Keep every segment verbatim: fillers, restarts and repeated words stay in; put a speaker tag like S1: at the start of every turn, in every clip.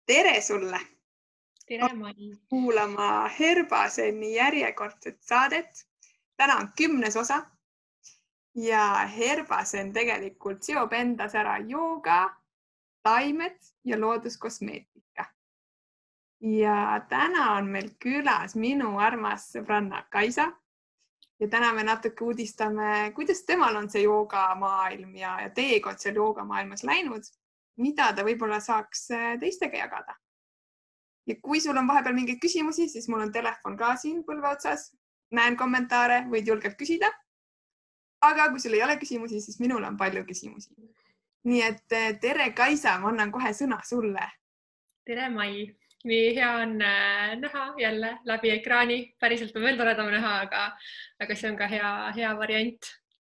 S1: Tere sulle!
S2: Tere, Mai!
S1: Kuulama Herbaseni järjekordset saadet. Täna on kümnes osa. Ja Herbasen tegelikult seob endas ära jooga, taimed ja looduskosmeetika. Ja täna on meil külas minu armas sõbranna Kaisa. Ja täna me natuke uudistame, kuidas temal on see joogamaailm ja, ja teekond seal joogamaailmas läinud. Mida ta võib-olla saaks teistega jagada. Ja kui sul on vahepeal mingeid küsimusi, siis mul on telefon ka siin põlve otsas. Näen kommentaare, võid julgelt küsida. Aga kui sul ei ole küsimusi, siis minul on palju küsimusi. Nii et tere, Kaisa, ma annan kohe sõna sulle.
S2: Tere, Mai! Nii hea on näha jälle läbi ekraani. Päriselt on veel toredam näha, aga, aga see on ka hea, hea variant.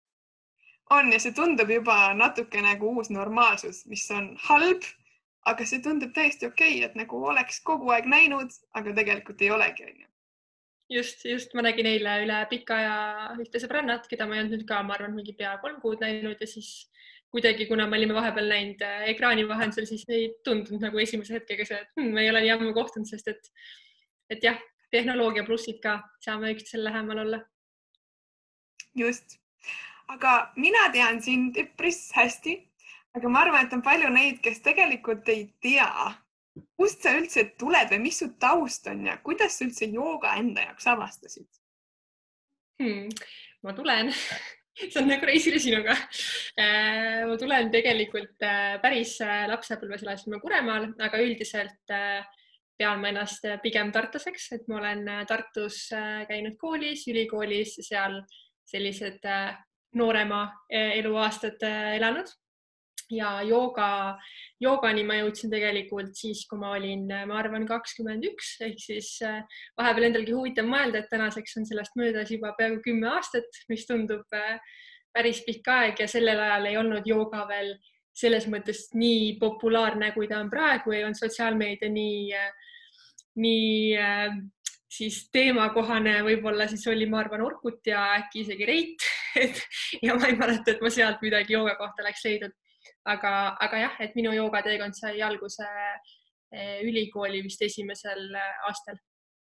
S1: On ja see tundub juba natuke nagu uus normaalsus, mis on halb, aga see tundub täiesti okei, et nagu oleks kogu aeg näinud, aga tegelikult ei olegi.
S2: Just, just ma nägin eile üle pika ja ühte sõbrannat, keda ma ei olnud nüüd ka, ma arvan, mingi pea kolm kuud näinud ja siis kuidagi, kuna me olime vahepeal näinud ekraani vahendusel, siis ei tundunud nagu esimese hetkega see, et hmm, me ei ole nii ammu kohtunud, sest et, et jah, tehnoloogia plussid ka saame üksteisel lähemal olla.
S1: Just. Aga mina tean sind üpris hästi, aga ma arvan, et on palju neid, kes tegelikult ei tea, kust sa üldse tuled või mis su taust on ja kuidas sa üldse jooga enda jaoks avastasid?
S2: Hmm, ma tulen. See on nagu reisile sinuga. Ma tulen tegelikult päris lapsepõlves elasime Kuremaal, aga üldiselt pean ma ennast pigem tartlaseks, et ma olen Tartus käinud koolis, ülikoolis, seal sellised noorema eluaastad elanud. Ja jooga, joogani ma jõudsin tegelikult siis, kui ma olin, ma arvan, kakskümmend üks, ehk siis vahepeal endalgi huvitav mõelda, et tänaseks on sellest möödas juba peaaegu kümme aastat, mis tundub päris pikk aeg ja sellel ajal ei olnud jooga veel selles mõttes nii populaarne, kui ta on praegu, ei olnud sotsiaalmeedia nii, nii siis teemakohane, võib-olla siis oli, ma arvan, Orkut ja äkki isegi Reit et, ja ma ei mäleta, et ma sealt midagi jooga kohta läks leidnud. Aga, aga jah, et minu joogateekond sai alguse ülikooli vist esimesel aastal.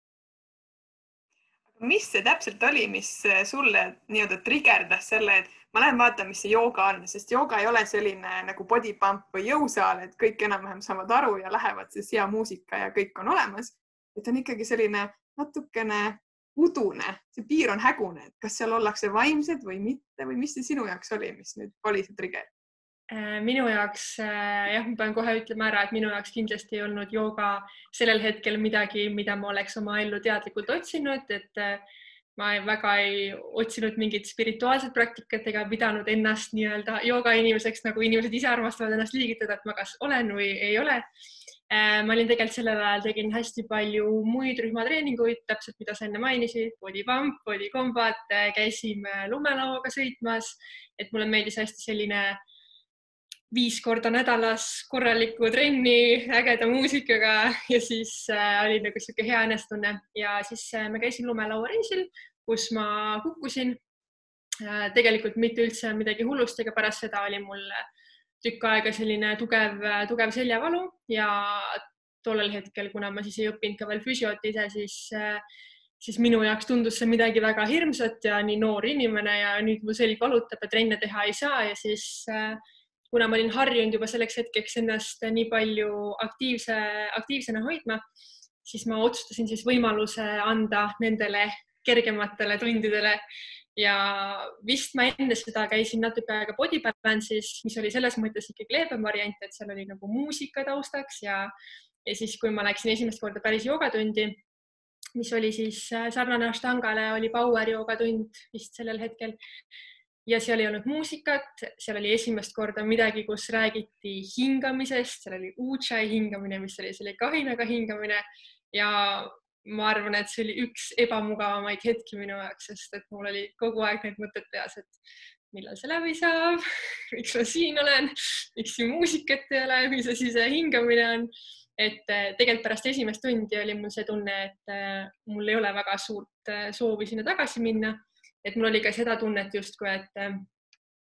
S1: Mis see täpselt oli, mis sulle nii-öelda trigerdas selle, et ma lähen vaatan, mis see jooga on, sest jooga ei ole selline nagu body pump või jõusaal, et kõik enam-vähem saavad aru ja lähevad siis hea muusika ja kõik on olemas. Et on ikkagi selline natukene udune, see piir on hägune, et kas seal ollakse vaimsed või mitte või mis see sinu jaoks oli, mis nüüd oli see trigger?
S2: Minu jaoks, jah, ma pean kohe ütlema ära, et minu jaoks kindlasti ei olnud jooga sellel hetkel midagi, mida ma oleks oma ellu teadlikult otsinud, et ma väga ei otsinud mingit spirituaalset praktikat ega pidanud ennast nii-öelda jooga inimeseks, nagu inimesed ise armastavad ennast liigitada, et ma kas olen või ei ole. Ma olin tegelikult sellel ajal tegin hästi palju muid rühmatreeninguid, täpselt mida sa enne mainisid, body pump, body combat, käisime lumelauaga sõitmas, et mulle meeldis hästi selline viis korda nädalas korraliku trenni, ägeda muusikaga ja siis äh, oli nagu siuke hea enestunne ja siis äh, ma käisin lumelauareisil, kus ma kukkusin. Äh, tegelikult mitte üldse midagi hullust, ega pärast seda oli mul tükk aega selline tugev, tugev seljavalu ja tollel hetkel, kuna ma siis ei õppinud ka veel füsiot ise, siis, äh, siis minu jaoks tundus see midagi väga hirmsat ja nii noor inimene ja nüüd mu selg valutab ja trenne teha ei saa ja siis äh, kuna ma olin harjunud juba selleks hetkeks ennast nii palju aktiivse, aktiivsena hoidma, siis ma otsustasin siis võimaluse anda nendele kergematele tundidele ja vist ma enne seda käisin natuke aega body balance'is, mis oli selles mõttes ikkagi leebem variant, et seal oli nagu muusika taustaks ja, ja siis, kui ma läksin esimest korda päris joogatundi, mis oli siis sarnane Ashtangale, oli power joogatund vist sellel hetkel. Ja seal ei olnud muusikat, seal oli esimest korda midagi, kus räägiti hingamisest, seal oli ujjayi hingamine, mis oli selle kahinaga hingamine ja ma arvan, et see oli üks ebamugavamaid hetki minu jaoks, sest et mul oli kogu aeg need mõtted peas, et millal see läbi saab, miks ma siin olen, miks siin muusikat ei ole, mis see siis hingamine on. Et tegelikult pärast esimest tundi oli mul see tunne, et mul ei ole väga suurt soovi sinna tagasi minna. Et mul oli ka seda tunnet justkui, et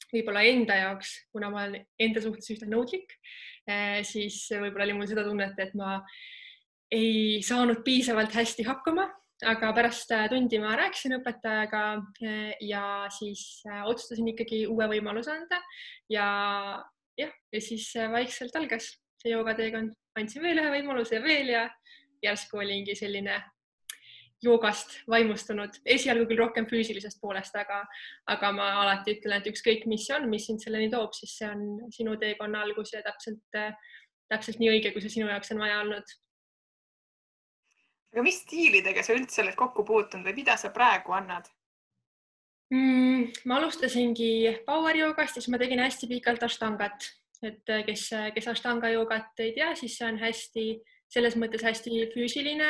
S2: võib-olla enda jaoks, kuna ma olen enda suhtes üsna nõudlik, siis võib-olla oli mul seda tunnet, et ma ei saanud piisavalt hästi hakkama, aga pärast tundi ma rääkisin õpetajaga ja siis otsustasin ikkagi uue võimaluse anda ja jah, ja siis vaikselt algas see joogateekond, andsin veel ühe võimaluse ja veel ja järsku olingi selline joogast vaimustunud, esialgu küll rohkem füüsilisest poolest, aga, aga ma alati ütlen, et ükskõik mis on, mis sind selleni toob, siis see on sinu teekonna algus ja täpselt, täpselt nii õige, kui see sinu jaoks on vaja olnud.
S1: Aga mis stiilidega sa üldse oled kokku puutunud või mida sa praegu annad?
S2: Mm, ma alustasingi power joogast ja siis ma tegin hästi pikalt ashtangat, et kes, kes ashtanga joogat ei tea, siis see on hästi, selles mõttes hästi füüsiline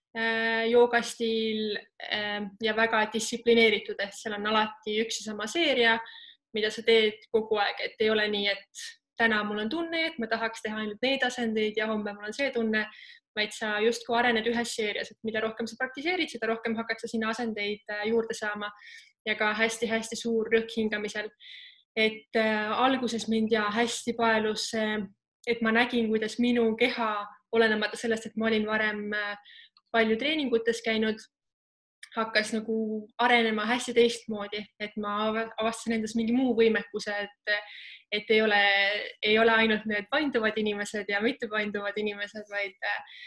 S2: joogastiil ja väga distsiplineeritud, et seal on alati üks ja sama seeria, mida sa teed kogu aeg, et ei ole nii, et täna mul on tunne, et ma tahaks teha ainult neid asendeid ja homme mul on see tunne, vaid sa justkui arened ühes seerias, et mida rohkem sa praktiseerid, seda rohkem hakkad sa sinna asendeid juurde saama ja ka hästi-hästi suur rõhk hingamisel. Et äh, alguses mind ja hästi paelus, et ma nägin, kuidas minu keha, olenemata sellest, et ma olin varem palju treeningutes käinud, hakkas nagu arenema hästi teistmoodi, et ma avastasin endas mingi muu võimekuse, et, et ei ole, ei ole ainult need painduvad inimesed ja mitte painduvad inimesed, vaid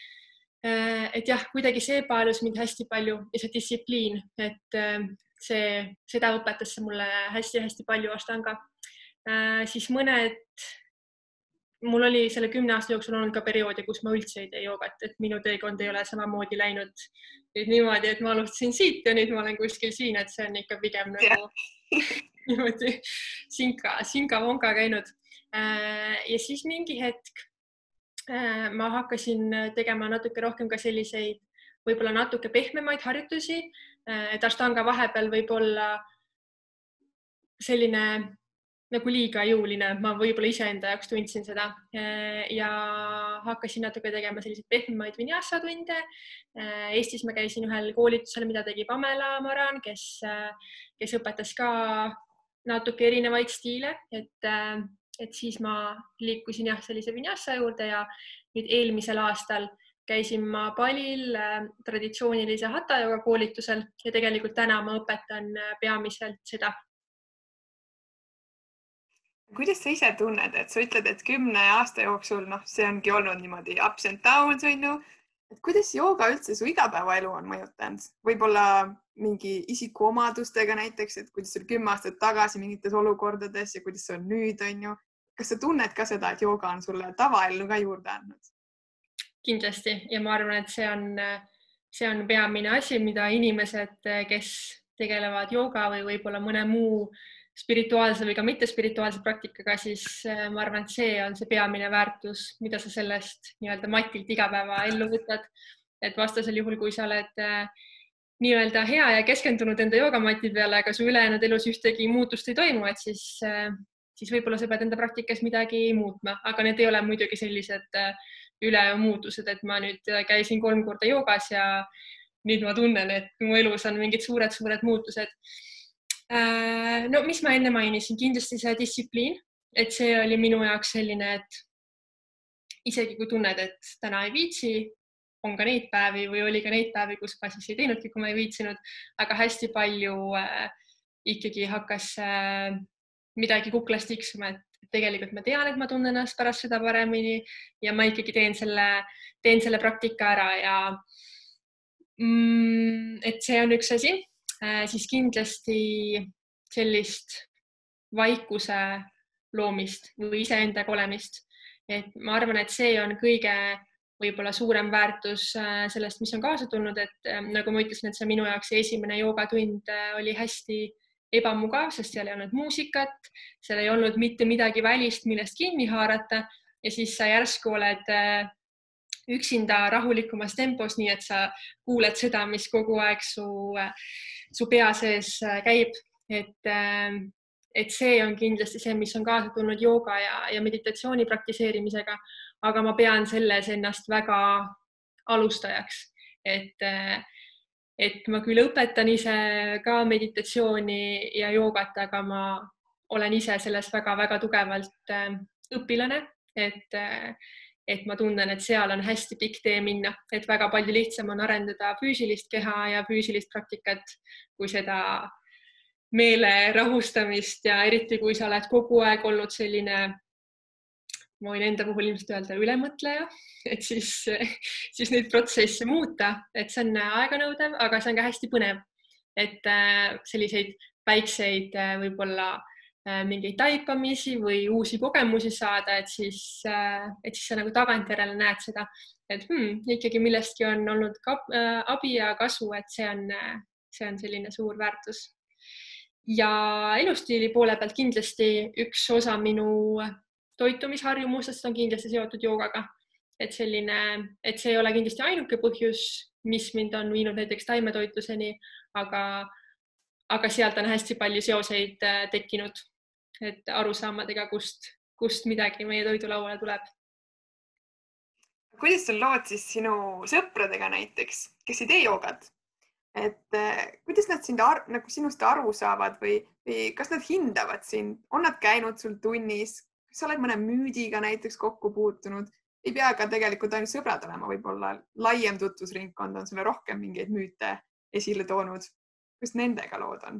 S2: et jah, kuidagi see paelus mind hästi palju ja see distsipliin, et see, seda õpetas see mulle hästi-hästi palju ashtanga. Siis mõned mul oli selle kümne aasta jooksul olnud ka perioodi, kus ma üldse ei tee joogat, et minu teekond ei ole samamoodi läinud nüüd niimoodi, et ma alustasin siit ja nüüd ma olen kuskil siin, et see on ikka pigem nagu niimoodi sinka, sinka-vonka käinud. Ja siis mingi hetk ma hakkasin tegema natuke rohkem ka selliseid võib-olla natuke pehmemaid harjutusi, et ashtanga vahepeal võib olla selline nagu liiga jõuline, ma võib-olla iseenda jaoks tundsin seda ja hakkasin natuke tegema selliseid pehmemaid vinyasa tunde. Eestis ma käisin ühel koolitusel, mida tegi Pamela Maran, kes, kes õpetas ka natuke erinevaid stiile, et, et siis ma liikusin jah, sellise vinyasa juurde ja nüüd eelmisel aastal käisin ma Balil traditsioonilise hatha jooga koolitusel ja tegelikult täna ma õpetan peamiselt seda.
S1: Kuidas sa ise tunned, et sa ütled, et kümne aasta jooksul, noh, see ongi olnud niimoodi ups and downs, on ju. Et kuidas jooga üldse su igapäevaelu on mõjutanud? Võib-olla mingi isikuomadustega näiteks, et kuidas sul kümme aastat tagasi mingites olukordades ja kuidas see on nüüd, on ju. Kas sa tunned ka seda, et jooga on sulle tavaellu ka juurde andnud?
S2: Kindlasti ja ma arvan, et see on, see on peamine asi, mida inimesed, kes tegelevad jooga või võib-olla mõne muu spirituaalse või ka mitte spirituaalse praktikaga, siis ma arvan, et see on see peamine väärtus, mida sa sellest nii-öelda matilt igapäeva ellu võtad. Et vastasel juhul, kui sa oled nii-öelda hea ja keskendunud enda joogamati peale, aga su ülejäänud elus ühtegi muutust ei toimu, et siis, siis võib-olla sa pead enda praktikas midagi muutma, aga need ei ole muidugi sellised üleöö muutused, et ma nüüd käisin kolm korda joogas ja nüüd ma tunnen, et mu elus on mingid suured-suured muutused. No, mis ma enne mainisin, kindlasti see distsipliin, et see oli minu jaoks selline, et isegi kui tunned, et täna ei viitsi, on ka neid päevi või oli ka neid päevi, kus ma siis ei teinudki, kui ma ei viitsinud, aga hästi palju äh, ikkagi hakkas äh, midagi kuklast tiksuma, et tegelikult ma tean, et ma tunnen ennast pärast seda paremini ja ma ikkagi teen selle, teen selle praktika ära ja mm, et see on üks asi. Siis kindlasti sellist vaikuse loomist või iseendaga olemist. Et ma arvan, et see on kõige võib-olla suurem väärtus sellest, mis on kaasa tulnud, et nagu ma ütlesin, et see minu jaoks esimene joogatund oli hästi ebamugav, sest seal ei olnud muusikat, seal ei olnud mitte midagi välist, millest kinni haarata ja siis sa järsku oled üksinda rahulikumas tempos, nii et sa kuuled seda, mis kogu aeg su, su pea sees käib. Et, et see on kindlasti see, mis on kaasa tulnud jooga ja, ja meditatsiooni praktiseerimisega, aga ma pean selles ennast väga alustajaks. Et, et ma küll õpetan ise ka meditatsiooni ja joogat, aga ma olen ise selles väga-väga tugevalt õpilane, et, et ma tunnen, et seal on hästi pikk tee minna, et väga palju lihtsam on arendada füüsilist keha ja füüsilist praktikat kui seda meele rahustamist ja eriti, kui sa oled kogu aeg olnud selline, ma võin enda puhul ilmselt öelda ülemõtleja, et siis, siis neid protsesse muuta, et see on aeganõudev, aga see on ka hästi põnev, et selliseid väikseid võib-olla mingeid taipamisi või uusi kogemusi saada, et siis, et siis sa nagu tagantjärele näed seda, et hmm, ikkagi millestki on olnud ka, äh, abi ja kasu, et see on, see on selline suur väärtus. Ja elustiili poole pealt kindlasti üks osa minu toitumisharjumustest on kindlasti seotud joogaga, et selline, et see ei ole kindlasti ainuke põhjus, mis mind on viinud näiteks taimetoitluseni, aga, aga sealt on hästi palju seoseid tekkinud, et arusaamadega, kust, kust midagi meie toidulauale tuleb.
S1: Kuidas sul lood siis sinu sõpradega näiteks, kes ei tee joogat? Et kuidas nad sind ar nagu sinust aru saavad või, või kas nad hindavad sind? On nad käinud sul tunnis? Kas sa oled mõne müüdiga näiteks kokku puutunud? Ei pea ka tegelikult ainult sõbrad olema, võib-olla laiem tutvusringkond on sulle rohkem mingeid müüte esile toonud. Kus nendega lood on?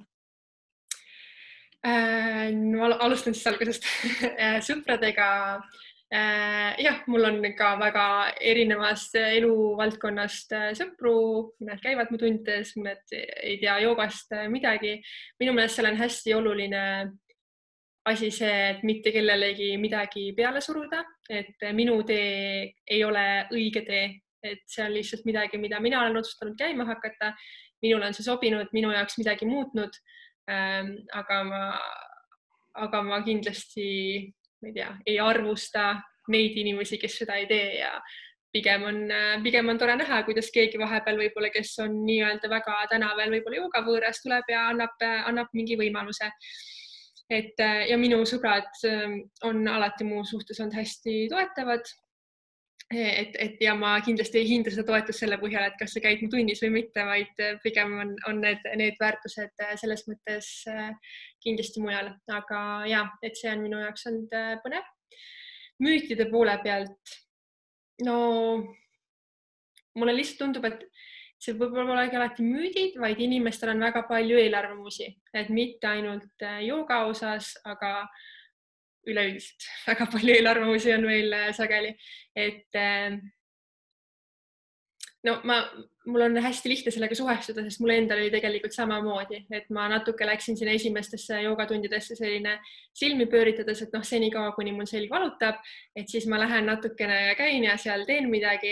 S2: No, alustan siis algusest. Sõpradega, jah, mul on ka väga erinevast eluvaldkonnast sõpru, mõned käivad mu tundides, mõned ei tea joogast midagi. Minu meelest seal on hästi oluline asi see, et mitte kellelegi midagi peale suruda, et minu tee ei ole õige tee, et see on lihtsalt midagi, mida mina olen otsustanud käima hakata. Minul on see sobinud, minu jaoks midagi muutnud. Ähm, aga ma, aga ma kindlasti, ma ei tea, ei arvusta neid inimesi, kes seda ei tee ja pigem on, pigem on tore näha, kuidas keegi vahepeal võib-olla, kes on nii-öelda väga täna veel võib-olla jooga võõras tuleb ja annab, annab mingi võimaluse. Et, ja minu sõbrad on alati mu suhtes olnud hästi toetavad. Et, et ja ma kindlasti ei hinda seda toetust selle põhjal, et kas sa käid mu tunnis või mitte, vaid pigem on, on need, need väärtused selles mõttes kindlasti mujal. Aga ja, et see on minu jaoks olnud põnev. Müütide poole pealt, no mulle lihtsalt tundub, et see võib-olla olegi alati müüdid, vaid inimestel on väga palju eelarvamusi, et mitte ainult jooga osas, aga üleüldiselt väga palju eelarvamusi on meil sageli, et no ma, mul on hästi lihtne sellega suhestuda, sest mul endal oli tegelikult samamoodi, et ma natuke läksin sinna esimestesse joogatundidesse selline silmi pööritades, et noh, senikaua, kuni mul selg valutab, et siis ma lähen natukene ja käin ja seal teen midagi.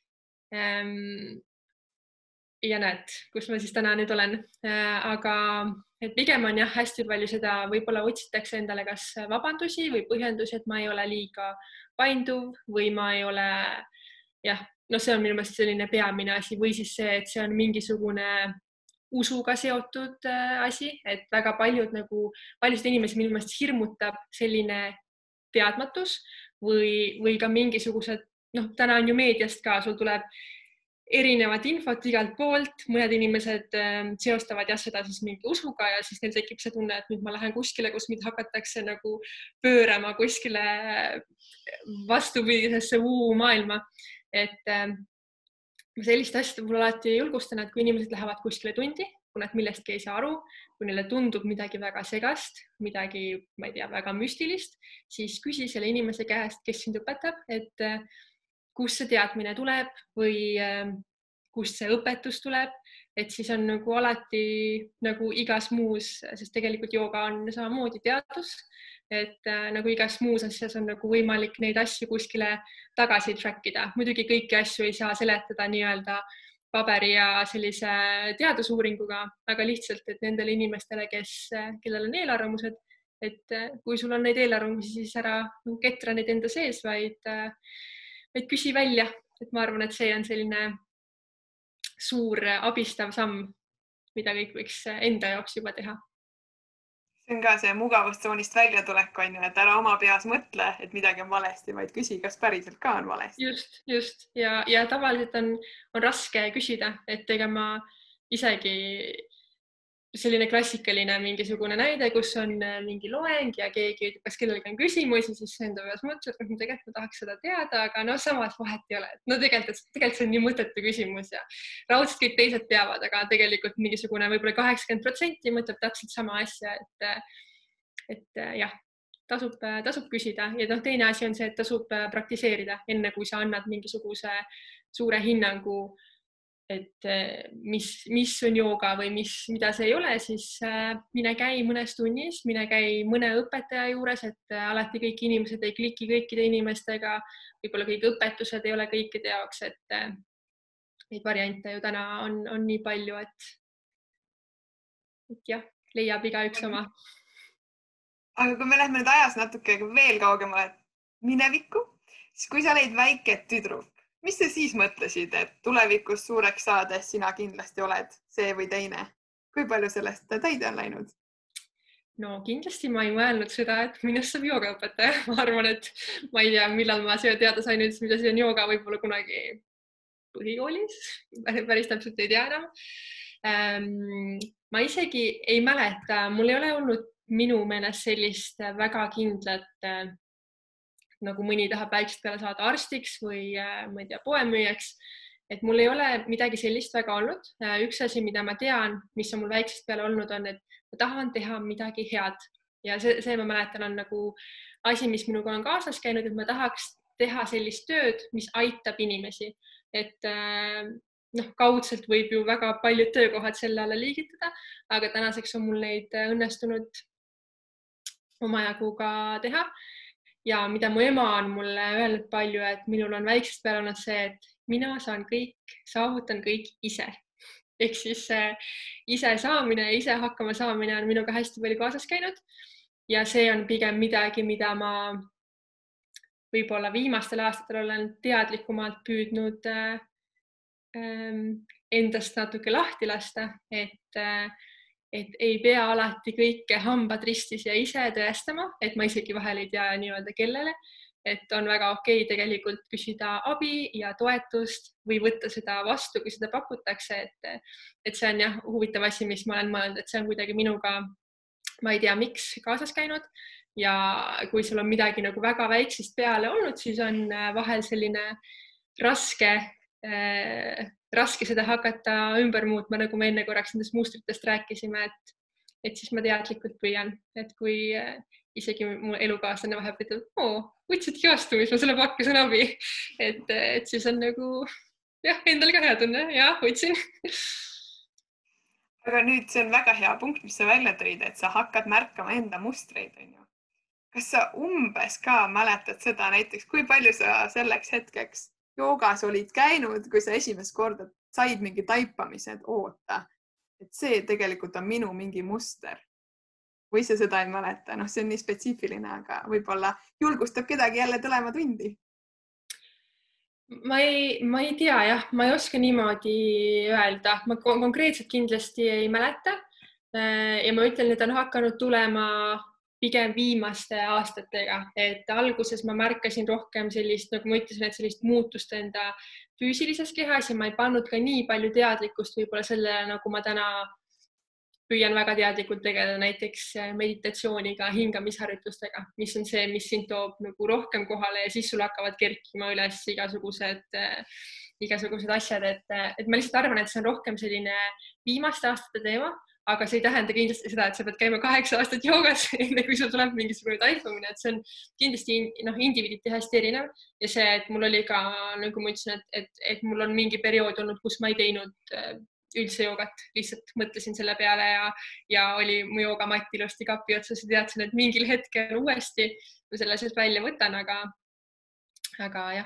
S2: Ja näed, kus ma siis täna nüüd olen, aga et pigem on jah, hästi palju seda võib-olla otsitakse endale kas vabandusi või põhjendusi, et ma ei ole liiga painduv või ma ei ole, jah, no see on minu meelest selline peamine asi või siis see, et see on mingisugune usuga seotud asi, et väga paljud nagu, paljud inimesi minu meelest hirmutab selline teadmatus või, või ka mingisugused, noh, täna on ju meediast ka, sul tuleb erinevat infot igalt poolt, mõned inimesed seostavad jah seda siis mingi usuga ja siis neil tekib see tunne, et nüüd ma lähen kuskile, kus mind hakatakse nagu pöörama kuskile vastupidisesse uu maailma. Et sellist asja mul alati julgustan, et kui inimesed lähevad kuskile tundi, kui nad millestki ei saa aru, kui neile tundub midagi väga segast, midagi, ma ei tea, väga müstilist, siis küsi selle inimese käest, kes sind õpetab, et kust see teadmine tuleb või kust see õpetus tuleb, et siis on nagu alati nagu igas muus, sest tegelikult jooga on samamoodi teadus, et nagu igas muus asjas on nagu võimalik neid asju kuskile tagasi trackida. Muidugi kõiki asju ei saa seletada nii-öelda paberi ja sellise teadusuuringuga, aga lihtsalt, et nendele inimestele, kes, kellel on eelarvamused, et kui sul on neid eelarvamusi, siis ära ketra neid enda sees, vaid vaid küsi välja, et ma arvan, et see on selline suur abistav samm, mida kõik võiks enda jaoks juba teha.
S1: See on ka see mugavustsoonist välja tulek on ju, et ära oma peas mõtle, et midagi on valesti, vaid küsi, kas päriselt ka on valesti.
S2: Just, just. Ja, ja tavaliselt on, on raske küsida, et ega ma isegi selline klassikaline mingisugune näide, kus on mingi loeng ja keegi ütleb, kas kellelgi on küsimusi, siis enda peas mõtled, et tegelikult ma tahaks seda teada, aga no samas vahet ei ole. No tegelikult, tegelikult see on nii mõttetu küsimus ja raudselt kõik teised teavad, aga tegelikult mingisugune võib-olla kaheksakümmend protsenti mõtleb täpselt sama asja, et, et jah, tasub, tasub küsida. Ja noh, teine asi on see, et tasub praktiseerida enne, kui sa annad mingisuguse suure hinnangu, et mis, mis on jooga või mis, mida see ei ole, siis mine käi mõnes tunnis, mine käi mõne õpetaja juures, et alati kõik inimesed ei kliki kõikide inimestega, võib-olla kõik õpetused ei ole kõikide jaoks, et neid variante ju täna on, on nii palju, et, et jah, leiab igaüks oma.
S1: Aga kui me lähme nüüd ajas natuke veel kaugemale minevikku, siis kui sa olid väike tüdruk, mis sa siis mõtlesid, et tulevikus suureks saades sina kindlasti oled see või teine? Kui palju sellest täide on läinud?
S2: No kindlasti ma ei mõelnud seda, et minust saab joogaõpetaja. Ma arvan, et ma ei tea, millal ma teada sain üldse, mida see on jooga, võib-olla kunagi põhikoolis. Päris täpselt ei tea enam. Ma isegi ei mäleta, mul ei ole olnud minu meelest sellist väga kindlat nagu mõni tahab väiksest peale saada arstiks või ma ei tea, poemüüjaks, et mul ei ole midagi sellist väga olnud. Üks asi, mida ma tean, mis on mul väiksest peale olnud, on, et ma tahan teha midagi head ja see, see ma mäletan on nagu asi, mis minuga on kaasas käinud, et ma tahaks teha sellist tööd, mis aitab inimesi, et noh, kaudselt võib ju väga paljud töökohad selle alla liigitada, aga tänaseks on mul neid õnnestunud omajagu ka teha. Ja mida mu ema on mulle öelnud palju, et minul on väiksest peale olnud see, et mina saan kõik, saavutan kõik ise. Ehk siis ise saamine, ise hakkama saamine on minuga hästi palju kaasas käinud ja see on pigem midagi, mida ma võib-olla viimastel aastatel olen teadlikumalt püüdnud endast natuke lahti lasta, et et ei pea alati kõike hambad ristis ja ise tõestama, et ma isegi vahel ei tea nii-öelda kellele, et on väga okei tegelikult küsida abi ja toetust või võtta seda vastu, kui seda pakutakse, et, et see on jah, huvitav asi, mis ma olen mõelnud, et see on kuidagi minuga, ma ei tea, miks kaasas käinud ja kui sul on midagi nagu väga väiksest peale olnud, siis on vahel selline raske äh, raske seda hakata ümber muutma, nagu me enne korraks nendest mustritest rääkisime, et, et siis ma teadlikult püüan, et kui isegi mu elukaaslane vaheb, et oo, võtsidki vastu, mis ma selle pakkusin abi, et, et siis on nagu jah, endal ka hea tunne, jah, võtsin.
S1: Aga nüüd see on väga hea punkt, mis sa välja tõid, et sa hakkad märkama enda mustreid, on ju. Kas sa umbes ka mäletad seda näiteks, kui palju sa selleks hetkeks joogas olid käinud, kui sa esimest korda said mingi taipamise, et oota, et see tegelikult on minu mingi muster. Või sa seda ei mäleta? Noh, see on nii spetsiifiline, aga võib-olla julgustab kedagi jälle tulema tundi.
S2: Ma ei, ma ei tea, jah, ma ei oska niimoodi öelda. Ma konkreetselt kindlasti ei mäleta. Ja ma ütlen, et on hakanud tulema pigem viimaste aastatega, et alguses ma märkasin rohkem sellist, nagu ma ütlesin, et sellist muutust enda füüsilises kehas ja ma ei pannud ka nii palju teadlikkust võib-olla selle, nagu ma täna püüan väga teadlikult tegeleda näiteks meditatsiooniga, hingamisharjutustega, mis on see, mis sind toob nagu rohkem kohale ja siis sul hakkavad kerkima üles igasugused, igasugused asjad, et, et ma lihtsalt arvan, et see on rohkem selline viimaste aastate teema. Aga see ei tähenda kindlasti seda, et sa pead käima kaheksa aastat joogas, enne kui sul tuleb mingisugune taipamine, et see on kindlasti noh, indiviiditi hästi erinev ja see, et mul oli ka, nagu ma ütlesin, et, et, et mul on mingi periood olnud, kus ma ei teinud üldse joogat, lihtsalt mõtlesin selle peale ja, ja oli mu joogamatt ilusti kapi otsas ja teadsin, et mingil hetkel uuesti ma selle sealt välja võtan, aga, aga jah.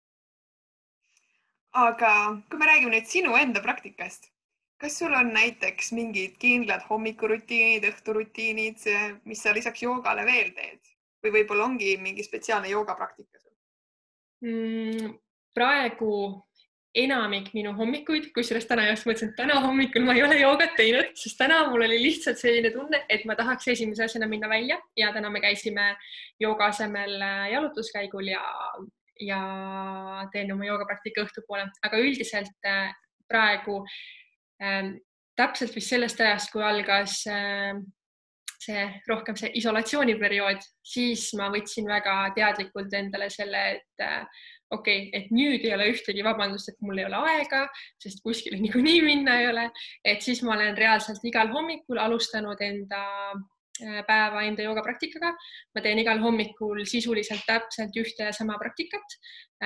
S1: Aga kui me räägime nüüd sinu enda praktikast, kas sul on näiteks mingid kindlad hommikurutiinid, õhturutiinid, mis sa lisaks joogale veel teed? Või võib-olla ongi mingi spetsiaalne joogapraktika sul?
S2: Mm, praegu enamik minu hommikuid, kui sellest täna just mõtlesin, et täna hommikul ma ei ole joogat teinud, sest täna mul oli lihtsalt selline tunne, et ma tahaks esimese asjana minna välja ja täna me käisime jooga asemel jalutuskäigul ja, ja teen oma joogapraktika õhtupoole, aga üldiselt praegu täpselt vist sellest ajast, kui algas see rohkem see isolatsiooniperiood, siis ma võtsin väga teadlikult endale selle, et okei, okay, et nüüd ei ole ühtegi vabandust, et mul ei ole aega, sest kuskile niikuinii minna ei ole, et siis ma olen reaalselt igal hommikul alustanud enda päeva enda joogapraktikaga. Ma teen igal hommikul sisuliselt täpselt ühte ja sama praktikat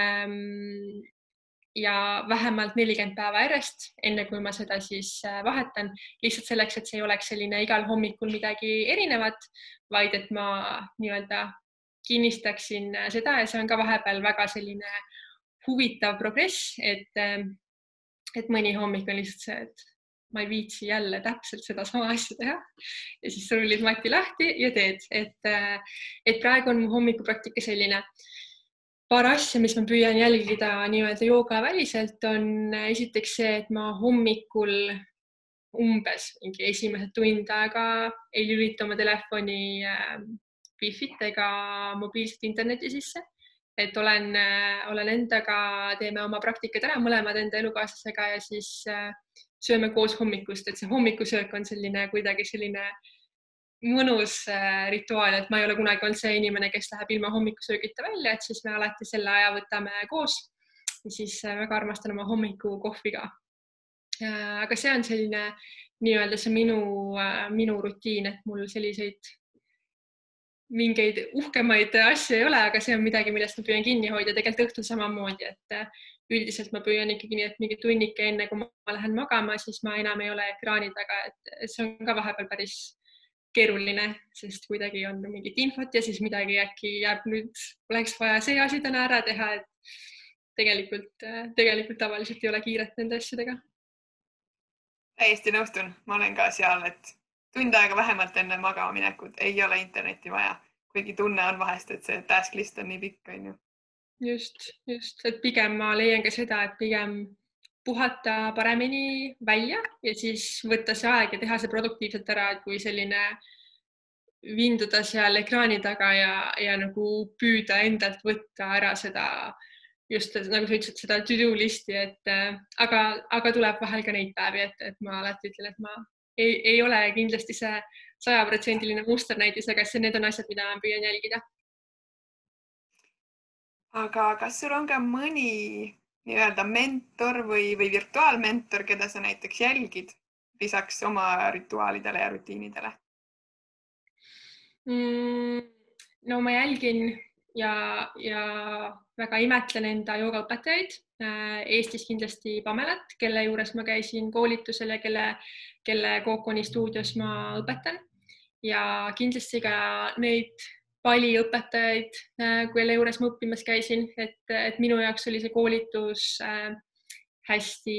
S2: ja vähemalt nelikümmend päeva järjest, enne kui ma seda siis vahetan, lihtsalt selleks, et see ei oleks selline igal hommikul midagi erinevat, vaid et ma nii-öelda kinnistaksin seda ja see on ka vahepeal väga selline huvitav progress, et, et mõni hommik on lihtsalt see, et ma ei viitsi jälle täpselt seda sama asja teha ja siis rullid mati lahti ja teed, et, et praegu on mu hommikupraktika selline. Paar asja, mis ma püüan jälgida nii-öelda jooga väliselt, on esiteks see, et ma hommikul umbes mingi esimesed tund aega ei lülita oma telefoni Wi-Fit ega mobiilset interneti sisse, et olen, olen endaga, teeme oma praktikad ära mõlemad enda elukaaslasega ja siis sööme koos hommikust, et see hommikusöök on selline kuidagi selline mõnus rituaal, et ma ei ole kunagi olnud see inimene, kes läheb ilma hommikusöögita välja, et siis me alati selle aja võtame koos ja siis väga armastan oma hommikukohviga. Aga see on selline nii-öelda see minu, minu rutiin, et mul selliseid mingeid uhkemaid asju ei ole, aga see on midagi, millest ma püüan kinni hoida tegelikult õhtul samamoodi, et üldiselt ma püüan ikkagi nii, et mingi tunnike enne, kui ma lähen magama, siis ma enam ei ole ekraani taga, et see on ka vahepeal päris keeruline, sest kuidagi on mingit infot ja siis midagi äkki jääb nüüd, oleks vaja see asi täna ära teha, et tegelikult, tegelikult tavaliselt ei ole kiiret nende asjadega.
S1: Täiesti nõustun, ma olen ka seal, et tund aega vähemalt enne magama minekut ei ole internetti vaja, kuigi tunne on vahest, et see task list on nii pikk, on ju.
S2: Just, just, et pigem ma leian ka seda, et pigem puhata paremini välja ja siis võtta see aeg ja teha see produktiivselt ära, et kui selline vinduda seal ekraani taga ja, ja nagu püüda endalt võtta ära seda, just nagu sa ütlesid, seda to-do listi, et aga, aga tuleb vahel ka neid päevi, et, et ma alati ütlen, et ma ei, ei ole kindlasti see sajaprotsendiline musternäitis, aga see, need on asjad, mida ma püüan jälgida.
S1: Aga kas sul on ka mõni nii-öelda mentor või, või virtuaalmentor, keda sa näiteks jälgid lisaks oma rituaalidele ja rutiinidele?
S2: Mm, no ma jälgin ja, ja väga imetlen enda joogaõpetajaid. Eestis kindlasti Pamelat, kelle juures ma käisin koolitusel ja kelle, kelle Kokoni stuudios ma õpetan ja kindlasti ka neid pali õpetajaid, kelle juures ma õppimas käisin, et, et minu jaoks oli see koolitus hästi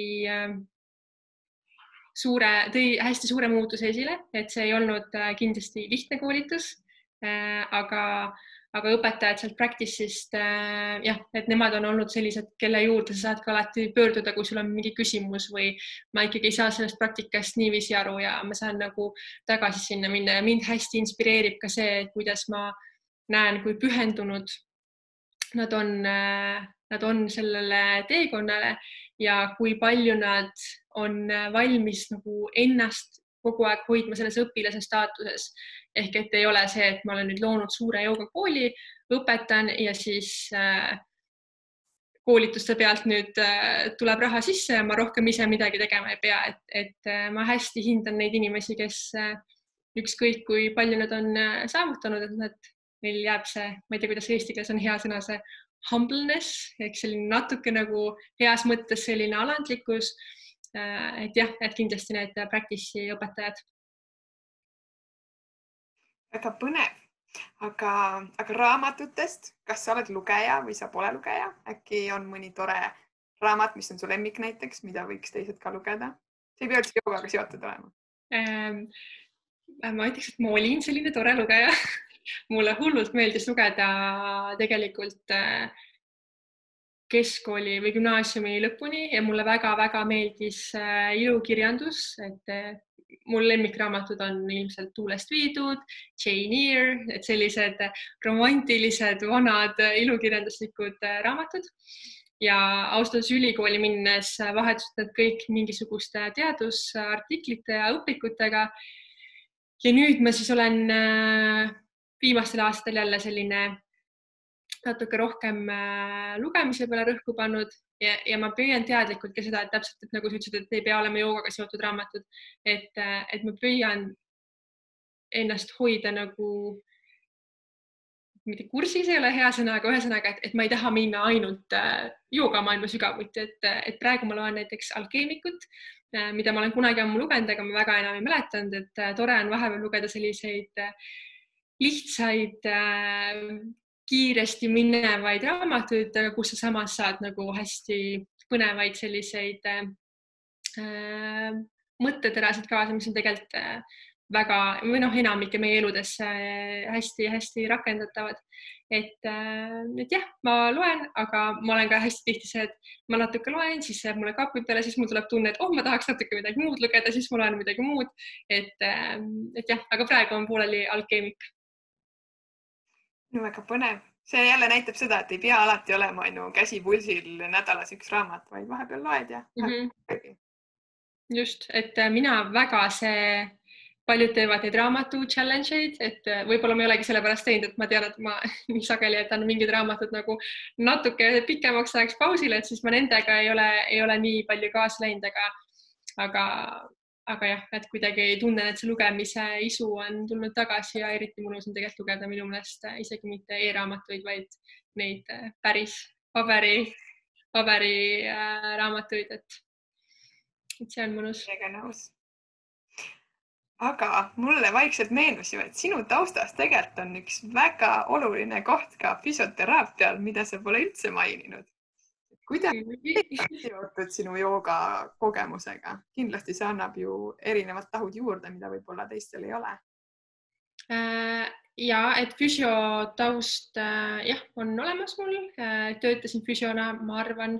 S2: suure, tõi hästi suure muutuse esile, et see ei olnud kindlasti lihtne koolitus, aga, aga õpetajad sealt practice'ist, jah, et nemad on olnud sellised, kelle juurde sa saad ka alati pöörduda, kui sul on mingi küsimus või ma ikkagi ei saa sellest praktikast niiviisi aru ja ma saan nagu tagasi sinna minna ja mind hästi inspireerib ka see, kuidas ma näen, kui pühendunud nad on, nad on sellele teekonnale ja kui palju nad on valmis nagu ennast kogu aeg hoidma selles õpilase staatuses. Ehk et ei ole see, et ma olen nüüd loonud suure joogakooli, õpetan ja siis koolituste pealt nüüd tuleb raha sisse ja ma rohkem ise midagi tegema ei pea. Et, et ma hästi hindan neid inimesi, kes ükskõik kui palju nad on saavutanud, et nad meil jääb see, ma ei tea, kuidas eesti keeles on hea sõna, see humbleness, ehk selline natuke nagu heas mõttes selline alandlikkus. Et jah, et kindlasti need practice'i õpetajad.
S1: Väga põnev, aga, aga raamatutest, kas sa oled lugeja või sa pole lugeja? Äkki on mõni tore raamat, mis on su lemmik näiteks, mida võiks teised ka lugeda? See ei pea üldse joogaga seotud olema.
S2: Ähm, ma ütleks, et ma olin selline tore lugeja. Mulle hullult meeldis lugeda tegelikult keskkooli või gümnaasiumi lõpuni ja mulle väga-väga meeldis ilukirjandus, et mul lemmikraamatud on ilmselt Tuulest viidud, Jane Eyre, et sellised romantilised vanad ilukirjanduslikud raamatud. ja ausalt öeldes ülikooli minnes vahetusid kõik mingisuguste teadusartiklite ja õpikutega. Ja nüüd ma siis olen viimastel aastatel jälle selline natuke rohkem lugemise peale rõhku pannud ja, ja ma püüan teadlikult ka seda, et täpselt, et nagu sa ütlesid, et ei pea olema joogaga seotud raamatud, et, et ma püüan ennast hoida nagu mitte kursis ei ole hea sõna, aga ühesõnaga, et, et ma ei taha minna ainult joogamaailma sügavuti, et, et praegu ma loen näiteks Alkeemikut, mida ma olen kunagi ammu lugenud, aga ma väga enam ei mäletanud, et tore on vahepeal lugeda selliseid lihtsaid, kiiresti minevaid raamatuid, kus sa samas saad nagu hästi põnevaid selliseid äh, mõtteterasid kaasa, mis on tegelikult väga, või noh, enamike meie eludesse hästi-hästi rakendatavad. Et, et jah, ma loen, aga ma olen ka hästi tihti see, et ma natuke loen, siis jääb mulle kapid peale, siis mul tuleb tunne, et oh, ma tahaks natuke midagi muud lugeda, siis ma loen midagi muud. Et, et jah, aga praegu on pooleli Alkeemik.
S1: No väga põnev. See jälle näitab seda, et ei pea alati olema ainu käsi pulsil nädalas üks raamat, vaid vahepeal loed ja mm. -hmm.
S2: Just, et mina väga see, paljud teevad neid raamatu challenge eid, et võib-olla ma ei olegi sellepärast teinud, et ma tean, et ma nii sageli jätan mingid raamatud nagu natuke pikemaks ajaks pausile, et siis ma nendega ei ole, ei ole nii palju kaasa läinud, aga, aga, aga jah, et kuidagi tunnen, et see lugemise isu on tulnud tagasi ja eriti mõnus on tegelikult lugeda minu meelest isegi mitte e-raamatuid, vaid neid päris paberi, paberi äh, raamatuid, et, et see on mõnus.
S1: Väga nõus. Aga mulle vaikselt meenus ju, et sinu taustas tegelikult on üks väga oluline koht ka füsioteraapial, mida sa pole üldse maininud. Kuidas seotud sinu jooga kogemusega? Kindlasti see annab ju erinevad tahud juurde, mida võib-olla teistel ei ole.
S2: Ja, et füsiotaust jah, on olemas mul. Töötasin füsiona, ma arvan,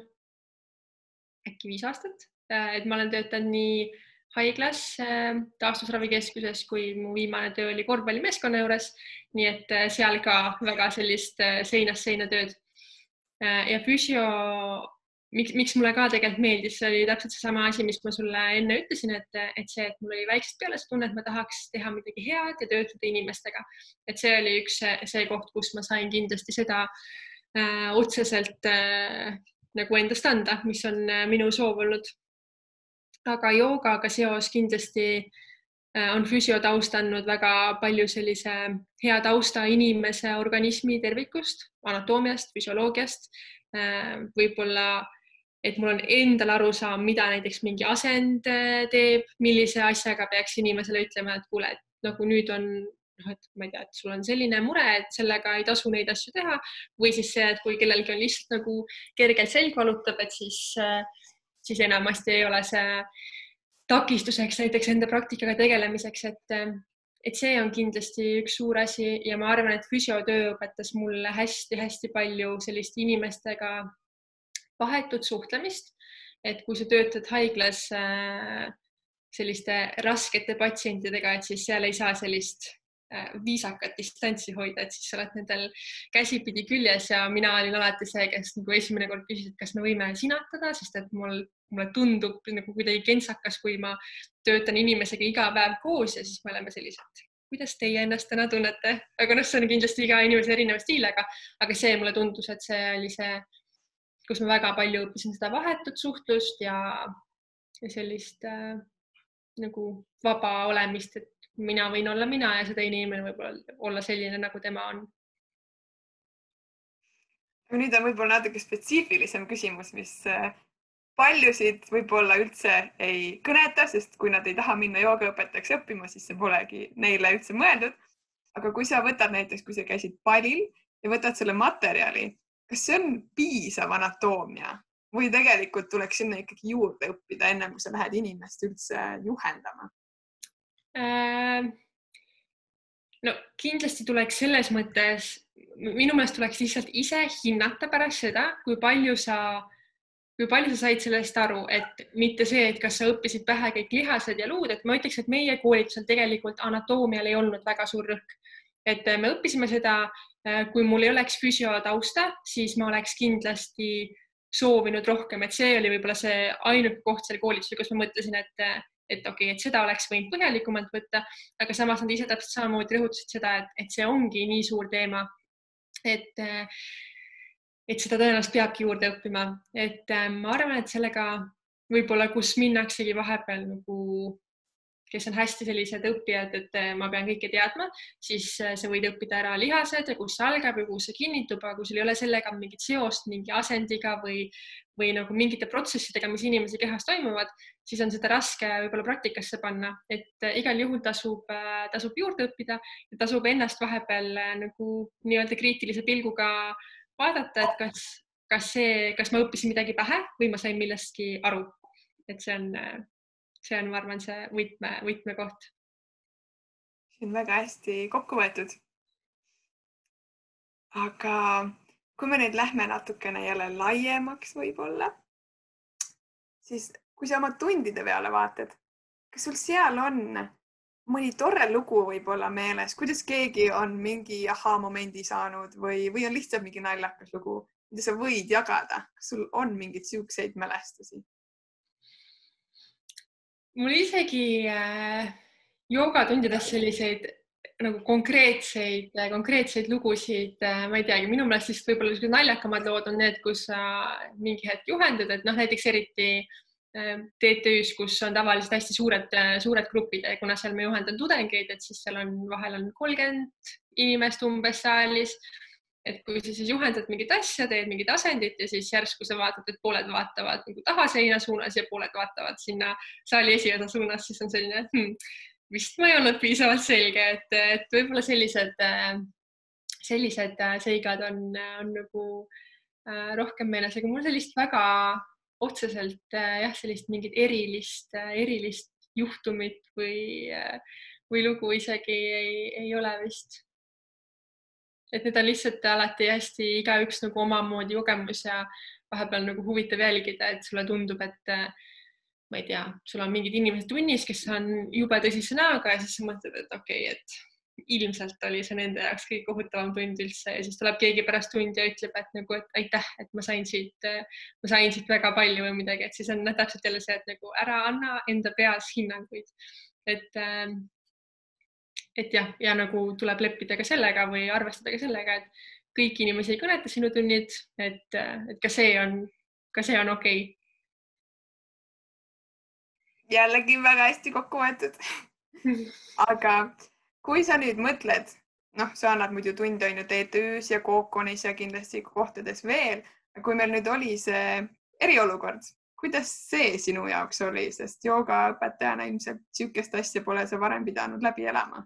S2: äkki viis aastat. Et ma olen töötanud nii haiglas, taastusravikeskuses, kui mu viimane töö oli korvpallimeeskonna juures. Nii et seal ka väga sellist seinast seina tööd. Ja füsio, miks, miks mulle ka tegelikult meeldis, see oli täpselt see sama asi, mis ma sulle enne ütlesin, et, et see, et mul oli väiksest peale see tunne, et ma tahaks teha midagi head ja töötada inimestega. Et see oli üks see koht, kus ma sain kindlasti seda äh, otseselt äh, nagu endast anda, mis on äh, minu soov olnud. Aga joogaga seos kindlasti äh, on füsiotaust andnud väga palju sellise hea tausta inimese organismi tervikust, anatoomiast, füsioloogiast, võib-olla, et mul on endal aru saama, mida näiteks mingi asend teeb, millise asjaga peaks inimesele ütlema, et kuule, et nagu nüüd on, noh, et ma ei tea, et sul on selline mure, et sellega ei tasu neid asju teha või siis see, et kui kellelgi on lihtsalt nagu kergelt selg valutab, et siis, siis enamasti ei ole see takistuseks näiteks enda praktikaga tegelemiseks, et et see on kindlasti üks suur asi ja ma arvan, et füsiotöö õpetas mulle hästi-hästi palju sellist inimestega vahetut suhtlemist, et kui sa töötad haiglas selliste raskete patsientidega, et siis seal ei saa sellist viisakat distantsi hoida, et siis sa oled nendel käsipidi küljes ja mina olin alati see, kes nagu esimene kord küsis, et kas me võime sinatada, sest et mul, mulle tundub nagu kuidagi kentsakas, kui ma töötan inimesega iga päev koos ja siis me oleme sellised, kuidas teie ennast täna tunnete, aga noh, see on kindlasti iga inimese erineva stiil, aga, aga see mulle tundus, et see oli see, kus ma väga palju õppisin seda vahetut suhtlust ja, ja sellist äh, nagu vaba olemist, et mina võin olla mina ja seda inimene võib olla selline, nagu tema on.
S1: Nüüd on võib-olla natuke spetsiifilisem küsimus, mis paljusid võib-olla üldse ei kõneta, sest kui nad ei taha minna joogaõpetajaks õppima, siis see polegi neile üldse mõeldud. Aga kui sa võtad näiteks, kui sa käisid pallil ja võtad selle materjali, kas see on piisav anatoomia või tegelikult tuleks sinna ikkagi juurde õppida, enne kui sa lähed inimest üldse juhendama?
S2: No kindlasti tuleks selles mõttes, minu meelest tuleks lihtsalt ise hinnata pärast seda, kui palju sa, kui palju sa said sellest aru, et mitte see, et kas sa õppisid pähe kõik lihased ja luud, et ma ütleks, et meie koolitusel tegelikult anatoomial ei olnud väga suur rõhk. Et me õppisime seda, kui mul ei oleks füsiotausta, siis ma oleks kindlasti soovinud rohkem, et see oli võib-olla see ainuke koht selle koolitusel, kus ma mõtlesin, et, et okei okay,, et seda oleks võinud põhjalikumalt võtta, aga samas nad ise täpselt samamoodi rõhutasid seda, et, et see ongi nii suur teema, et, et seda tõenäoliselt peabki juurde õppima, et ma arvan, et sellega võib-olla, kus minnaksegi vahepeal nagu kes on hästi sellised õppijad, et ma pean kõike teadma, siis sa võid õppida ära lihased ja kus see algab ja kus see kinnitub, aga kui sul ei ole sellega mingit seost mingi asendiga või, või nagu mingite protsessidega, mis inimese kehas toimuvad, siis on seda raske võib-olla praktikasse panna, et igal juhul tasub, tasub juurde õppida ja tasub ennast vahepeal nagu nii-öelda kriitilise pilguga vaadata, et kas, kas, see, kas ma õppisin midagi pähe või ma sain millestki aru, et see on see on, ma arvan, see võtme, võtmekoht.
S1: See on väga hästi kokku võetud. Aga kui me nüüd lähme natukene jälle laiemaks võib-olla, siis kui sa oma tundide peale vaatad, kas sul seal on mõni tore lugu võib-olla meeles, kuidas keegi on mingi ahaa-momendi saanud või, või on lihtsalt mingi naljakas lugu, mida sa võid jagada? Kas sul on mingid siukseid mälestusi?
S2: Mul isegi äh, joogatundides selliseid nagu konkreetseid, konkreetseid lugusid, äh, ma ei teagi, minu meelest siis võib-olla naljakamad lood on need, kus sa mingi hetk juhendad, et noh, näiteks eriti äh, T T Ü-s, kus on tavaliselt hästi suured, suured grupid ja kuna seal me juhendan tudengeid, et siis seal on vahel on kolmkümmend inimest umbes saalis. Et kui sa siis juhendad mingit asja, teed mingit asendit ja siis järsku sa vaatad, et pooled vaatavad nagu taha seina suunas ja pooled vaatavad sinna saali esiosa suunas, siis on selline, hmm, vist ma ei olnud piisavalt selge, et, et võib-olla sellised, sellised seigad on, on nagu rohkem meeles, aga mul sellist väga otseselt jah, sellist mingit erilist, erilist juhtumit või, või lugu isegi ei, ei ole vist. Et need on lihtsalt alati hästi igaüks nagu omamoodi kogemus ja vahepeal nagu huvitav jälgida, et sulle tundub, et ma ei tea, sul on mingid inimesed tunnis, kes on jube tõsise näoga ja siis sa mõtled, et okei, okay, et ilmselt oli see nende jaoks kõige kohutavam tund üldse ja siis tuleb keegi pärast tundi ja ütleb, et nagu, et aitäh, et ma sain siit, ma sain siit väga palju või midagi, et siis on täpselt jälle see, et nagu ära anna enda peas hinnanguid, et et jah, ja nagu tuleb leppida ka sellega või arvestada ka sellega, et kõik inimesi ei kõneta sinu tunnid, et, et ka see on, ka see on okei.
S1: Jällegi väga hästi kokku võetud. Aga kui sa nüüd mõtled, noh, sa annad muidu tunde on ju T T Ü-s ja Kookonis ja kindlasti kohtades veel, kui meil nüüd oli see eriolukord, kuidas see sinu jaoks oli, sest joogaõpetajana ilmselt siukest asja pole sa varem pidanud läbi elama?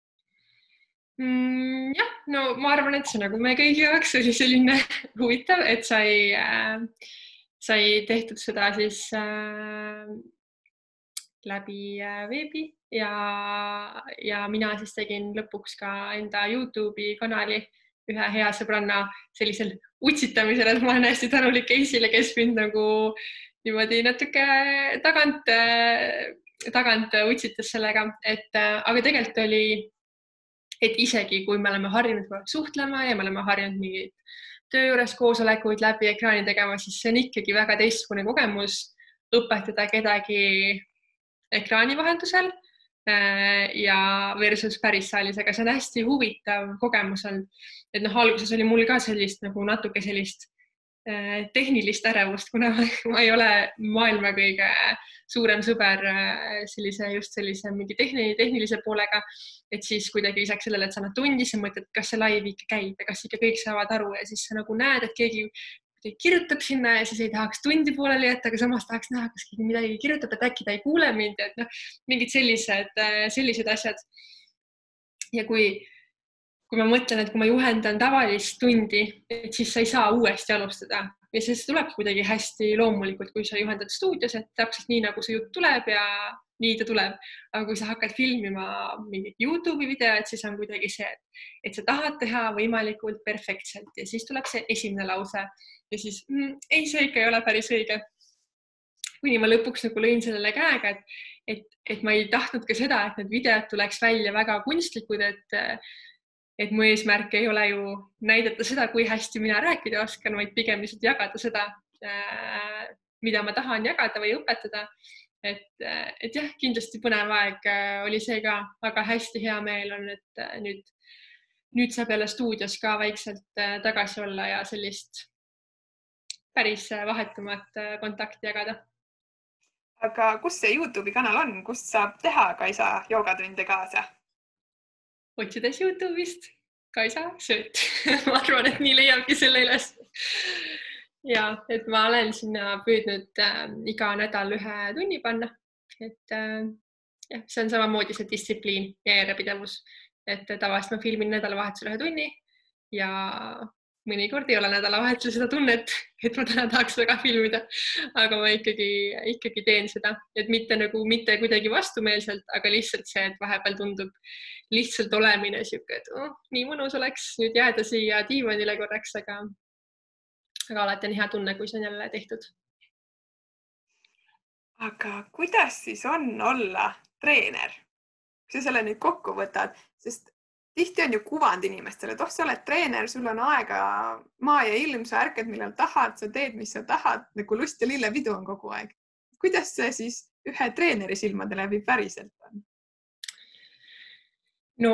S2: Mm, jah, no ma arvan, et see nagu me kõigi jaoks oli selline huvitav, et sai, äh, sai tehtud seda siis äh, läbi äh, veebi ja, ja mina siis tegin lõpuks ka enda YouTube'i kanali ühe hea sõbranna sellisel utsitamisel, et ma olen hästi tänulik Keisile, kes mind nagu niimoodi natuke tagant, tagant utsitas sellega, et aga tegelikult oli et isegi kui me oleme harjunud suhtlema ja me oleme harjunud mingid töö juures koosolekuid läbi ekraani tegema, siis see on ikkagi väga teistsugune kogemus õpetada kedagi ekraani vahendusel ja versus päris saalis, aga see on hästi huvitav kogemus olnud. Et noh, alguses oli mul ka sellist nagu natuke sellist tehnilist ärevust, kuna ma ei ole maailma kõige suurem sõber sellise, just sellise mingi tehnilise, tehnilise poolega, et siis kuidagi lisaks sellele, et sa annad tundi, sa mõtled, kas see live ikka käib ja kas ikka kõik saavad aru ja siis sa nagu näed, et keegi kirjutab sinna ja siis ei tahaks tundi pooleli jätta, aga samas tahaks näha, kas keegi midagi kirjutab, et äkki ta ei kuule mind, et noh, mingid sellised, sellised asjad. Ja kui kui ma mõtlen, et kui ma juhendan tavalist tundi, et siis sa ei saa uuesti alustada ja siis tuleb kuidagi hästi loomulikult, kui sa juhendad stuudios, et täpselt nii, nagu see jutt tuleb ja nii ta tuleb. Aga kui sa hakkad filmima mingit YouTube'i videot, siis on kuidagi see, et sa tahad teha võimalikult perfektselt ja siis tuleb see esimene lause ja siis mm, ei, see ikka ei ole päris õige. Kuni ma lõpuks nagu lõin sellele käega, et, et, et ma ei tahtnud ka seda, et need videod tuleks välja väga kunstlikud, et et mu eesmärk ei ole ju näidata seda, kui hästi mina rääkida oskan, vaid pigem lihtsalt jagada seda, mida ma tahan jagada või õpetada. Et, et jah, kindlasti põnev aeg oli see ka, aga hästi hea meel on, et nüüd, nüüd saab jälle stuudios ka vaikselt tagasi olla ja sellist päris vahetumat kontakti jagada.
S1: Aga kus see YouTube'i kanal on, kus saab teha Kaisa joogatunde kaasa?
S2: Otsides YouTube'ist Kaisa sööt. Ma arvan, et nii leiabki selle üles. Ja, et ma olen sinna püüdnud äh, iga nädal ühe tunni panna, et äh, jah, see on samamoodi see distsipliin ja järjepidevus, et tavaliselt ma filmin nädalavahetusel ühe tunni ja mõnikord ei ole nädalavahetusel seda tunnet, et ma täna tahaks väga filmida, aga ma ikkagi, ikkagi teen seda, et mitte nagu mitte kuidagi vastumeelselt, aga lihtsalt see, et vahepeal tundub lihtsalt olemine siuke, et oh, nii mõnus oleks nüüd jääda siia diivanile korraks, aga aga alati on hea tunne, kui see on jälle tehtud.
S1: Aga kuidas siis on olla treener? Kui sa selle nüüd kokku võtad, sest tihti on ju kuvand inimestele, et oh, sa oled treener, sul on aega maa ja ilm, sa ärkad millal tahad, sa teed, mis sa tahad, nagu lust ja lillepidu on kogu aeg. Kuidas see siis ühe treeneri silmade läbi päriselt on?
S2: No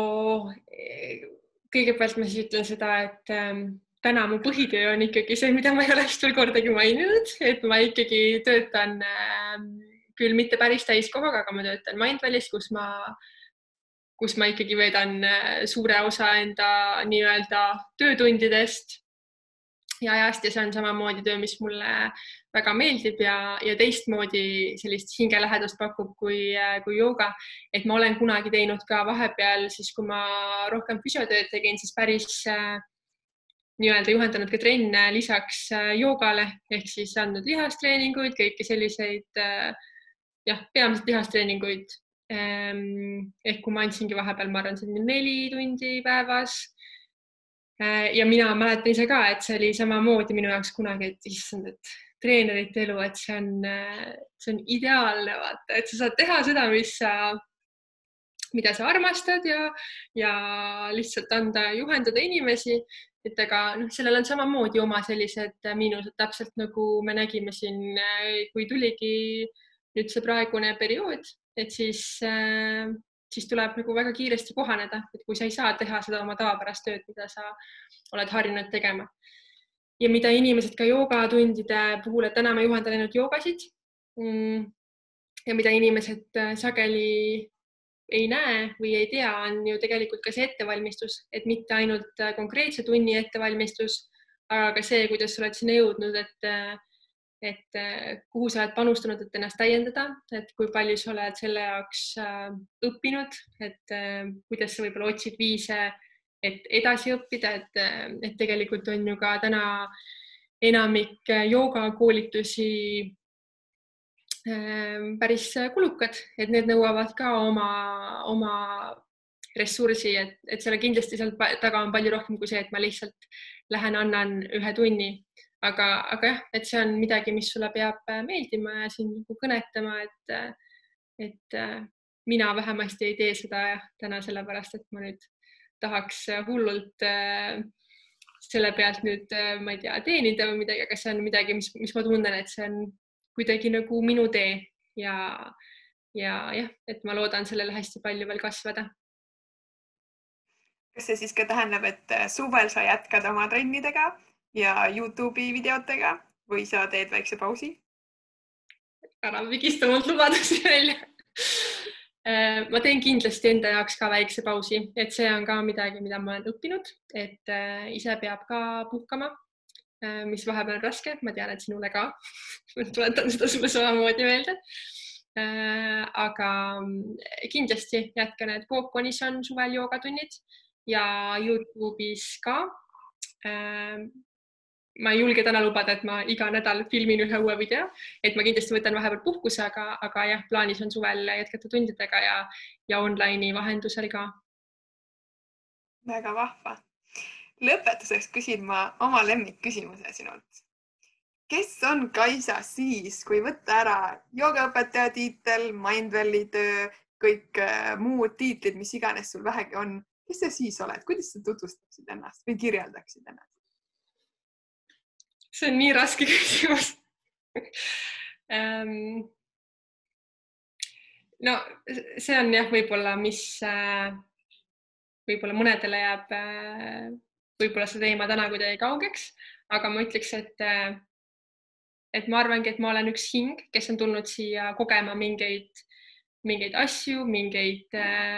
S2: kõigepealt ma siis ütlen seda, et täna mu põhitöö on ikkagi see, mida ma ei ole vist veel kordagi maininud, et ma ikkagi töötan äh, küll mitte päris täiskohaga, aga ma töötan Mindvallys, kus ma, kus ma ikkagi veedan suure osa enda nii-öelda töötundidest ja ajast ja see on samamoodi töö, mis mulle väga meeldib ja, ja teistmoodi sellist hingelähedust pakub kui, kui jooga. Et ma olen kunagi teinud ka vahepeal, siis kui ma rohkem füsiotööd tegin, siis päris äh, nii-öelda juhendanud ka trenne lisaks joogale ehk siis andnud lihastreeninguid, kõiki selliseid jah, peamiselt lihastreeninguid. Ehk kui ma andsingi vahepeal, ma arvan, neli tundi päevas. Ja mina mäletan ise ka, et see oli samamoodi minu jaoks kunagi, et issand, et treenerite elu, et see on, see on ideaalne, vaata, et sa saad teha seda, mis sa mida sa armastad ja, ja lihtsalt anda, juhendada inimesi. Et aga noh, sellel on samamoodi oma sellised miinused, täpselt nagu me nägime siin, kui tuligi nüüd see praegune periood, et siis, siis tuleb nagu väga kiiresti kohaneda, et kui sa ei saa teha seda oma tavapärast tööd, mida sa oled harjunud tegema. Ja mida inimesed ka joogatundide puhul, et täna ma juhendan ainult joogasid ja mida inimesed sageli ei näe või ei tea, on ju tegelikult ka see ettevalmistus, et mitte ainult konkreetse tunni ettevalmistus, aga ka see, kuidas sa oled sinna jõudnud, et, et kuhu sa oled panustanud, et ennast täiendada, et kui palju sa oled selle jaoks õppinud, et kuidas sa võib-olla otsid viise, et edasi õppida, et, et tegelikult on ju ka täna enamik joogakoolitusi päris kulukad, et need nõuavad ka oma, oma ressursi, et, et selle kindlasti seal taga on palju rohkem kui see, et ma lihtsalt lähen, annan ühe tunni. Aga, aga jah, et see on midagi, mis sulle peab meeldima ja siin kõnetama, et, et mina vähemasti ei tee seda täna sellepärast, et ma nüüd tahaks hullult selle pealt nüüd, ma ei tea, teenida või midagi, aga see on midagi, mis, mis ma tunnen, et see on kuidagi nagu minu tee ja, ja jah, et ma loodan sellele hästi palju veel kasvada.
S1: Kas see siis ka tähendab, et suvel sa jätkad oma trennidega ja YouTube'i videotega või sa teed väikse pausi?
S2: Ära vigista mult lubadusi välja. Ma teen kindlasti enda jaoks ka väikse pausi, et see on ka midagi, mida ma olen õppinud, et ise peab ka puhkama. Mis vahepeal on raske, ma tean, et sinule ka. Tuletan seda sulle samamoodi meelde. Aga kindlasti jätkan, et Pokonis on suvel joogatunnid ja YouTube'is ka. Ma ei julge täna lubada, et ma iga nädal filmin ühe uue video, et ma kindlasti võtan vahepeal puhkuse, aga, aga jah, plaanis on suvel jätkata tundidega ja, ja online'i vahendusel ka.
S1: Väga vahva. Lõpetuseks küsin ma oma lemmikküsimuse sinult. Kes on Kaisa siis, kui võtta ära joogaõpetaja tiitel, Mindvalli töö, kõik muud tiitlid, mis iganes sul vähegi on? Kes sa siis oled? Kuidas sa tutvustaksid ennast või kirjeldaksid ennast?
S2: see on nii raske küsimus. um, no see on jah, võib-olla, mis võib-olla mõnedele jääb võib-olla see teema täna kuidagi kaugeks, aga ma ütleks, et, et ma arvangi, et ma olen üks hing, kes on tulnud siia kogema mingeid, mingeid asju, mingeid,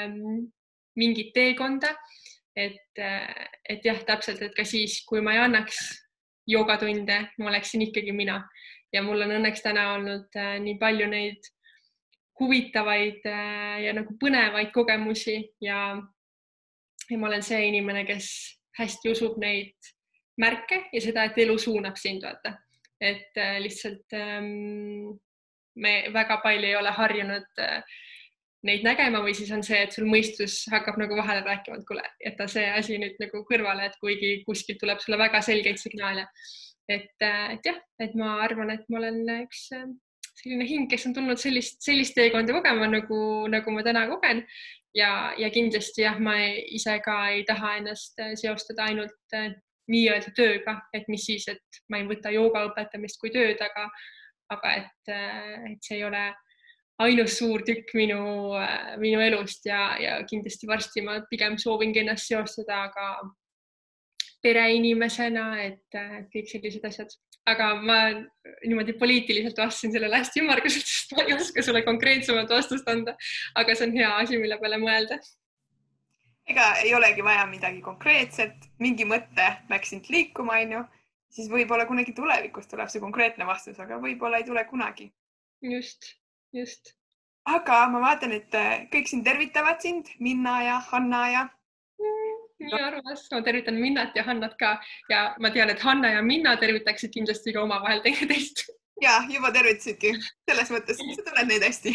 S2: mingit teekonda. Et, et jah, täpselt, et ka siis, kui ma ei annaks joogatunde, ma oleksin ikkagi mina. Ja mul on õnneks täna olnud nii palju neid huvitavaid ja nagu põnevaid kogemusi ja, ja ma olen see inimene, kes hästi usub neid märke ja seda, et elu suunab sind, vaata. Et lihtsalt ähm, me väga palju ei ole harjunud äh, neid nägema või siis on see, et sul mõistus hakkab nagu vahele rääkima, et kuule, jäta see asi nüüd nagu kõrvale, et kuigi kuskilt tuleb sulle väga selgeid signaale. Et, et jah, et ma arvan, et ma olen üks selline hing, kes on tulnud sellist, sellist teekonda kogema, nagu, nagu ma täna kogen. Ja, ja kindlasti jah, ma ise ka ei taha ennast seostada ainult nii-öelda tööga, et mis siis, et ma ei võta jooga õpetamist kui tööd, aga, aga et, et see ei ole ainus suur tükk minu, minu elust ja, ja kindlasti varsti ma pigem soovingi ennast seostada aga pereinimesena, et kõik sellised asjad. Aga ma niimoodi poliitiliselt vastasin sellele hästi ümmarguselt, sest ma ei oska sulle konkreetsemat vastust anda, aga see on hea asi, mille peale mõelda.
S1: Ega ei olegi vaja midagi konkreetset, mingi mõtte läks sind liikuma, on ju, siis võib-olla kunagi tulevikus tuleb see konkreetne vastus, aga võib-olla ei tule kunagi.
S2: Just. Just.
S1: Aga ma vaatan, et kõik siin tervitavad sind, Minna ja Hanna ja...
S2: Nii arvas, ma tervitan Minnat ja Hannat ka ja ma tean, et Hanna ja Minna tervitaksid kindlasti ka oma vahel teineteist.
S1: Ja, juba tervitasidki. Selles mõttes, sa tunned neid hästi.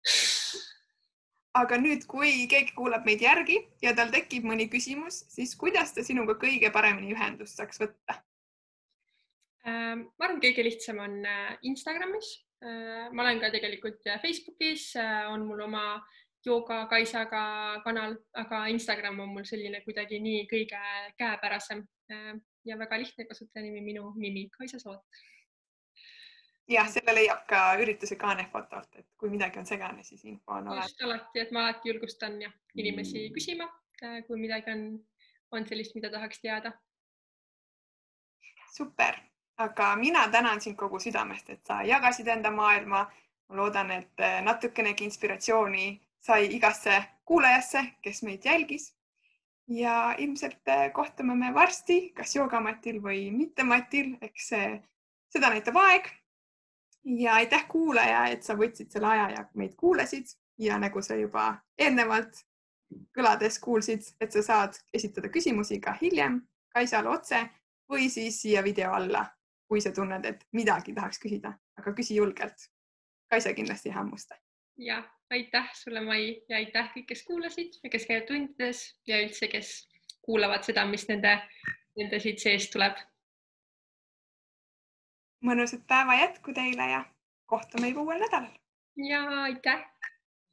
S1: Aga nüüd, kui keegi kuulab meid järgi ja tal tekib mõni küsimus, siis kuidas ta sinuga kõige paremini ühendust saaks võtta?
S2: Ma arvan, kõige lihtsam on Instagramis. Ma olen ka tegelikult Facebookis, on mul oma jooga Kaisaga kanal, aga Instagram on mul selline kuidagi nii kõige käepärasem ja väga lihtne kasutajanimi minu nimi Kaisa Soot.
S1: Jah, selle leiab ka ürituse kaanefotolt, et kui midagi on segane, siis info on olemas.
S2: Just alati, et ma alati julgustan ja inimesi küsima, kui midagi on, on sellist, mida tahaks teada.
S1: Super. Aga mina tänan sind kogu südamest, et sa jagasid enda maailma. Ma loodan, et natukenegi inspiratsiooni sai igasse kuulajasse, kes meid jälgis. Ja ilmselt kohtume me varsti, kas joogamatil või mitte matil, eks seda näitab aeg. Ja aitäh kuulaja, et sa võtsid selle aja ja meid kuulasid. Ja nagu sa juba eelnevalt kõlades kuulsid, et sa saad esitada küsimusi ka hiljem Kaisale otse või siis siia video alla, kui sa tunned, et midagi tahaks küsida, aga küsi julgelt. Kaisa kindlasti ei hammusta.
S2: Ja, aitäh sulle, Mai, ja aitäh kõik, kes kuulasid ja kes käivad tundides ja üldse, kes kuulavad seda, mis nende, nende siit seest tuleb.
S1: Mõnusat päeva jätku teile ja kohtume juba uuel nädalal.
S2: Ja, aitäh!